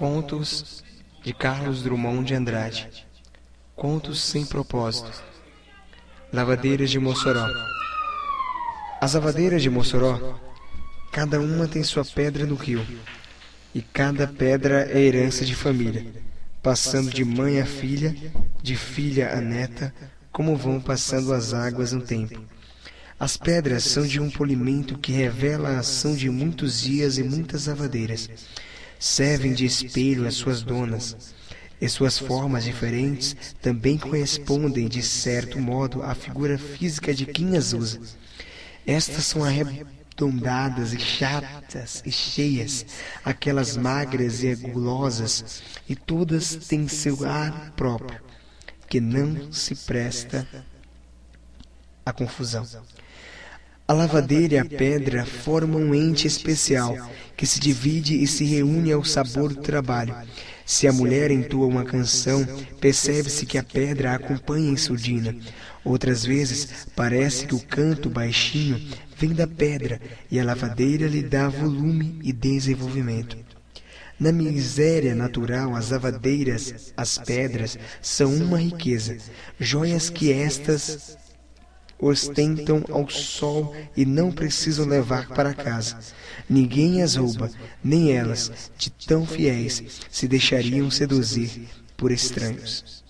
Contos de Carlos Drummond de Andrade. Contos sem propósito. Lavadeiras de Mossoró. As lavadeiras de Mossoró, cada uma tem sua pedra no rio, e cada pedra é herança de família, passando de mãe a filha, de filha a neta, como vão passando as águas no tempo. As pedras são de um polimento que revela a ação de muitos dias e muitas lavadeiras. Servem de espelho às suas donas, e suas formas diferentes também correspondem, de certo modo, à figura física de quem as usa. Estas são arredondadas e chatas e cheias, aquelas magras e gulosas, e todas têm seu ar próprio, que não se presta à confusão. A lavadeira e a pedra formam um ente especial, que se divide e se reúne ao sabor do trabalho. Se a mulher entoa uma canção, percebe-se que a pedra a acompanha em surdina. Outras vezes, parece que o canto baixinho vem da pedra e a lavadeira lhe dá volume e desenvolvimento. Na miséria natural, as lavadeiras, as pedras, são uma riqueza, joias que estas ostentam ao sol e não precisam levar para casa. Ninguém as rouba, nem elas, de tão fiéis, se deixariam seduzir por estranhos.